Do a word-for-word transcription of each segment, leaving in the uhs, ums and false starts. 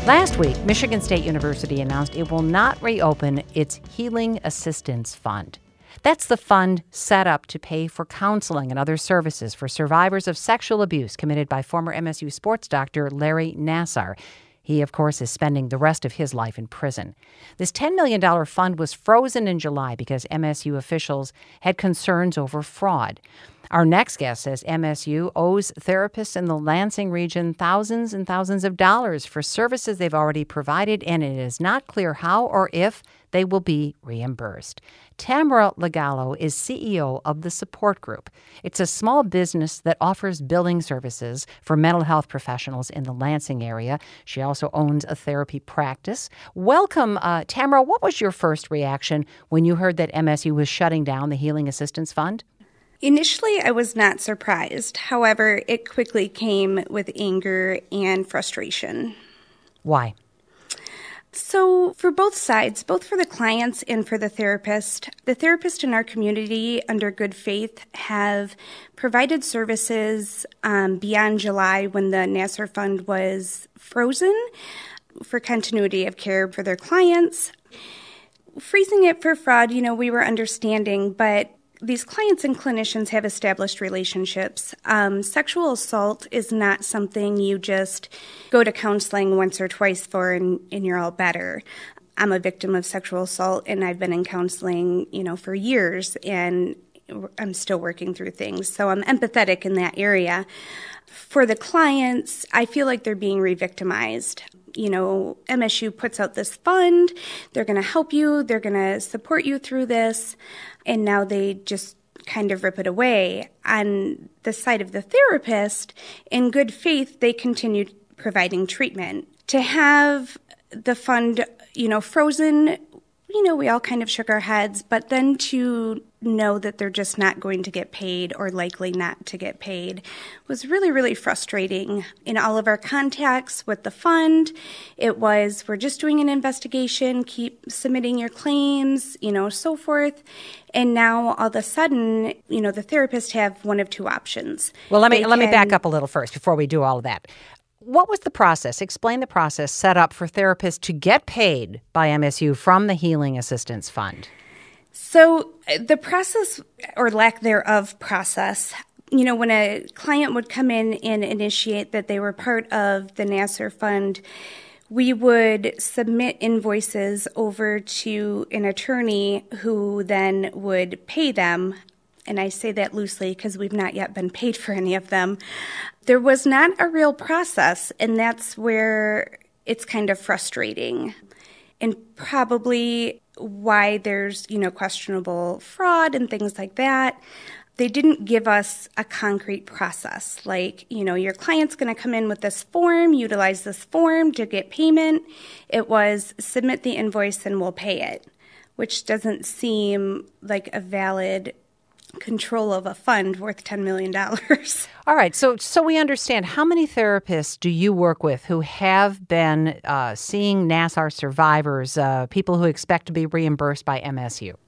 Last week, Michigan State University announced it will not reopen its Healing Assistance Fund. That's the fund set up to pay for counseling and other services for survivors of sexual abuse committed by former M S U sports doctor Larry Nassar. He, of course, is spending the rest of his life in prison. This ten million dollars fund was frozen in July because M S U officials had concerns over fraud. Our next guest says M S U owes therapists in the Lansing region thousands and thousands of dollars for services they've already provided, and it is not clear how or if they will be reimbursed. Tamara Lagallo is C E O of the Support Group. It's a small business that offers billing services for mental health professionals in the Lansing area. She also owns a therapy practice. Welcome, uh, Tamara. What was your first reaction when you heard that M S U was shutting down the Healing Assistance Fund? Initially, I was not surprised. However, it quickly came with anger and frustration. Why? So for both sides, both for the clients and for the therapist, the therapists in our community under good faith have provided services um, beyond July when the Nassar Fund was frozen for continuity of care for their clients. Freezing it for fraud, you know, we were understanding, but these clients and clinicians have established relationships. Um, sexual assault is not something you just go to counseling once or twice for and, and you're all better. I'm a victim of sexual assault, and I've been in counseling, you know, for years, and I'm still working through things. So I'm empathetic in that area. For the clients, I feel like they're being re-victimized. You know, M S U puts out this fund, they're going to help you, they're going to support you through this, and now they just kind of rip it away. On the side of the therapist, in good faith, they continue providing treatment. To have the fund, you know, frozen, you know, we all kind of shook our heads, but then to know that they're just not going to get paid or likely not to get paid was really, really frustrating. In all of our contacts with the fund, it was, we're just doing an investigation, keep submitting your claims, you know, so forth. And now all of a sudden, you know, the therapists have one of two options. Well, let me They let me can- back up a little first before we do all of that. What was the process? Explain the process set up for therapists to get paid by M S U from the Healing Assistance Fund. So the process, or lack thereof process, you know, when a client would come in and initiate that they were part of the Nassar Fund, we would submit invoices over to an attorney who then would pay them. And I say that loosely because we've not yet been paid for any of them. There was not a real process, and that's where it's kind of frustrating. And probably why there's, you know, questionable fraud and things like that. They didn't give us a concrete process. Like, you know, your client's going to come in with this form, utilize this form to get payment. It was submit the invoice and we'll pay it, which doesn't seem like a valid control of a fund worth ten million dollars. All right, so so we understand. How many therapists do you work with who have been uh, seeing Nassar survivors, uh, people who expect to be reimbursed by M S U?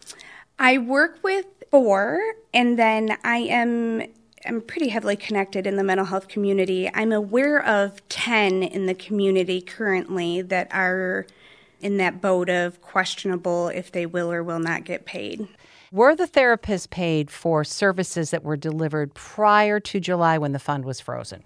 I work with four, and then I am I'm pretty heavily connected in the mental health community. I'm aware of ten in the community currently that are in that boat of questionable if they will or will not get paid. Were the therapists paid for services that were delivered prior to July when the fund was frozen?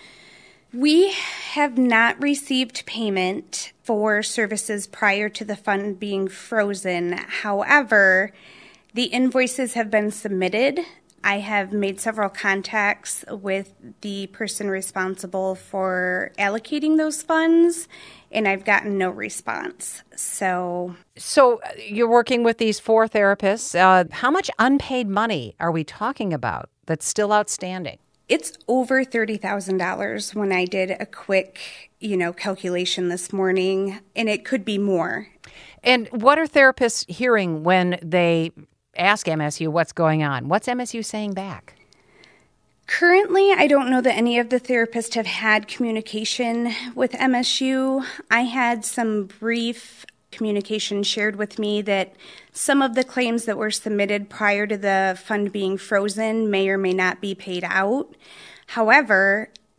We have not received payment for services prior to the fund being frozen. However, the invoices have been submitted. I have made several contacts with the person responsible for allocating those funds, and I've gotten no response. So, so you're working with these four therapists. Uh, how much unpaid money are we talking about that's still outstanding? It's over thirty thousand dollars when I did a quick, you know, calculation this morning, and it could be more. And what are therapists hearing when they ask M S U what's going on? What's M S U saying back? Currently, I don't know that any of the therapists have had communication with M S U. I had some brief communication shared with me that some of the claims that were submitted prior to the fund being frozen may or may not be paid out. However,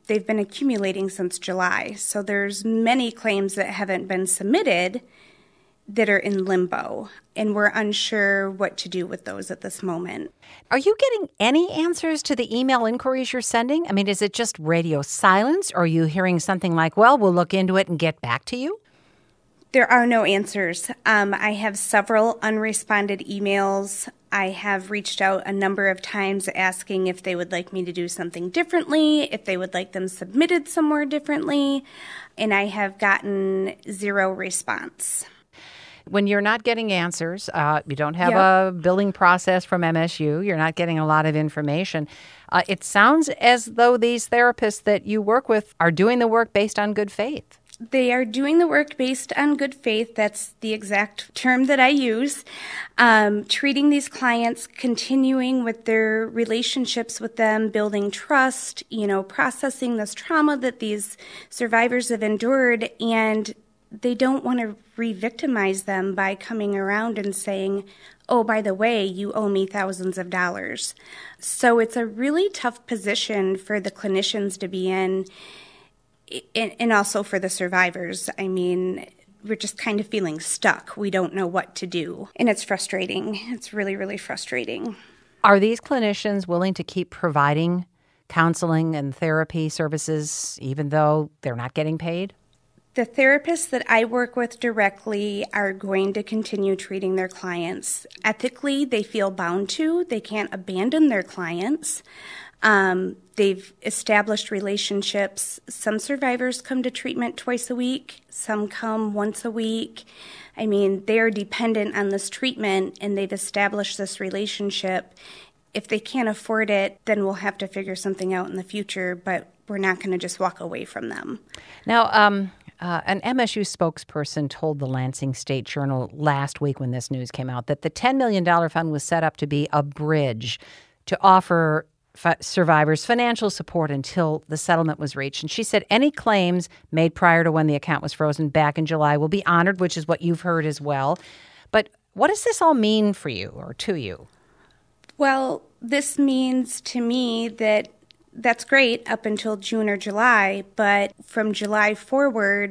they've been accumulating since July. So there's many claims that haven't been submitted that are in limbo, and we're unsure what to do with those at this moment. Are you getting any answers to the email inquiries you're sending? I mean, is it just radio silence, or are you hearing something like, well, we'll look into it and get back to you? There are no answers. Um, I have several unresponded emails. I have reached out a number of times asking if they would like me to do something differently, if they would like them submitted somewhere differently, and I have gotten zero response. When you're not getting answers, uh, you don't have Yep. a billing process from M S U, you're not getting a lot of information. Uh, it sounds as though these therapists that you work with are doing the work based on good faith. They are doing the work based on good faith. That's the exact term that I use. Um, treating these clients, continuing with their relationships with them, building trust, you know, processing this trauma that these survivors have endured, and they don't want to re-victimize them by coming around and saying, oh, by the way, you owe me thousands of dollars. So it's a really tough position for the clinicians to be in, and also for the survivors. I mean, we're just kind of feeling stuck. We don't know what to do. And it's frustrating. It's really, really frustrating. Are these clinicians willing to keep providing counseling and therapy services even though they're not getting paid? The therapists that I work with directly are going to continue treating their clients. Ethically, they feel bound to. They can't abandon their clients. Um, they've established relationships. Some survivors come to treatment twice a week. Some come once a week. I mean, they are dependent on this treatment, and they've established this relationship. If they can't afford it, then we'll have to figure something out in the future, but we're not going to just walk away from them. Now, um, uh, an M S U spokesperson told the Lansing State Journal last week when this news came out that the ten million dollars fund was set up to be a bridge to offer f- survivors financial support until the settlement was reached. And she said any claims made prior to when the account was frozen back in July will be honored, which is what you've heard as well. But what does this all mean for you or to you? Well, this means to me that that's great up until June or July, but from July forward,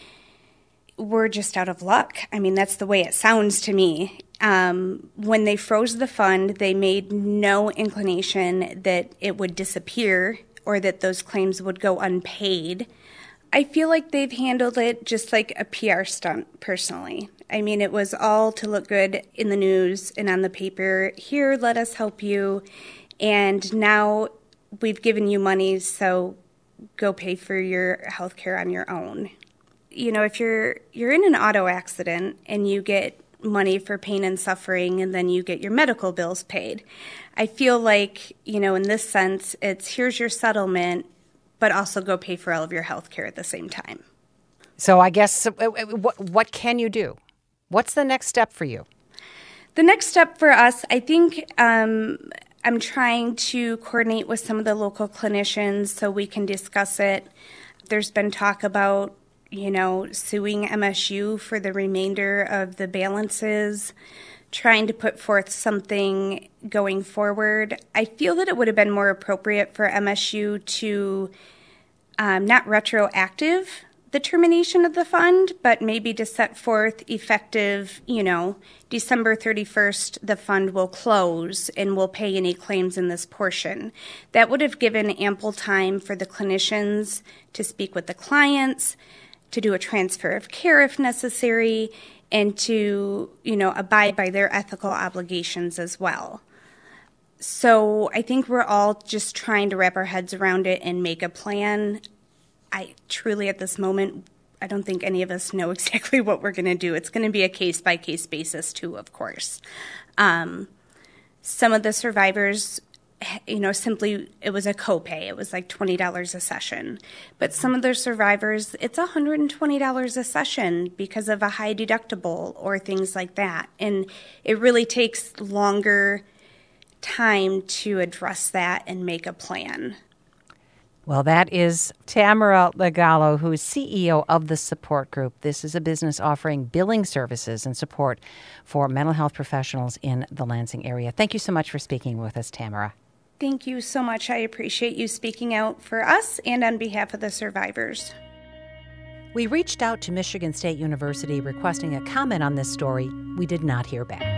we're just out of luck. I mean, that's the way it sounds to me. Um, when they froze the fund, they made no inclination that it would disappear or that those claims would go unpaid. I feel like they've handled it just like a P R stunt, personally. I mean, it was all to look good in the news and on the paper. Here, let us help you. And now we've given you money, so go pay for your health care on your own. You know, if you're you're in an auto accident and you get money for pain and suffering and then you get your medical bills paid, I feel like, you know, in this sense, it's here's your settlement, but also go pay for all of your health care at the same time. So I guess, what, what can you do? What's the next step for you? The next step for us, I think um, I'm trying to coordinate with some of the local clinicians so we can discuss it. There's been talk about, you know, suing M S U for the remainder of the balances, trying to put forth something going forward. I feel that it would have been more appropriate for M S U to um, not retroactive the termination of the fund, but maybe to set forth effective, you know, December thirty-first, the fund will close and we'll pay any claims in this portion. That would have given ample time for the clinicians to speak with the clients, to do a transfer of care if necessary, and to, you know, abide by their ethical obligations as well. So I think we're all just trying to wrap our heads around it and make a plan. I truly, at this moment, I don't think any of us know exactly what we're going to do. It's going to be a case-by-case basis, too, of course. Um, some of the survivors, you know, simply, it was a copay. It was like twenty dollars a session. But some of the survivors, it's one hundred twenty dollars a session because of a high deductible or things like that. And it really takes longer time to address that and make a plan. Well, that is Tamara Legallo, who is C E O of the Support Group. This is a business offering billing services and support for mental health professionals in the Lansing area. Thank you so much for speaking with us, Tamara. Thank you so much. I appreciate you speaking out for us and on behalf of the survivors. We reached out to Michigan State University requesting a comment on this story. We did not hear back.